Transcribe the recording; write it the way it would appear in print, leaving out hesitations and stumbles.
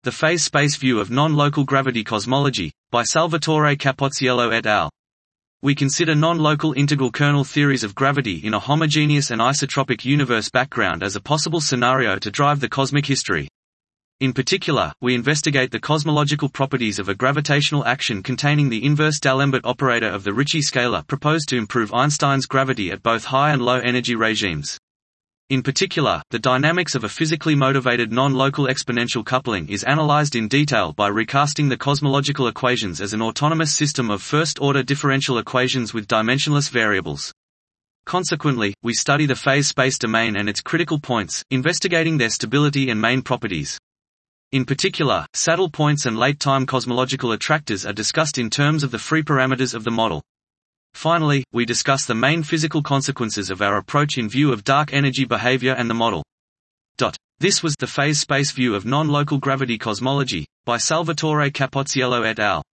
The phase-space view of non-local gravity cosmology, by Salvatore Capozziello et al. We consider non-local integral kernel theories of gravity in a homogeneous and isotropic universe background as a possible scenario to drive the cosmic history. In particular, we investigate the cosmological properties of a gravitational action containing the inverse D'Alembert operator of the Ricci scalar proposed to improve Einstein's gravity at both high and low energy regimes. In particular, the dynamics of a physically motivated non-local exponential coupling is analyzed in detail by recasting the cosmological equations as an autonomous system of first-order differential equations with dimensionless variables. Consequently, we study the phase-space domain and its critical points, investigating their stability and main properties. In particular, saddle points and late-time cosmological attractors are discussed in terms of the free parameters of the model. Finally, we discuss the main physical consequences of our approach in view of dark energy behavior and the model. This was the phase-space view of non-local gravity cosmology, by Salvatore Capozziello et al.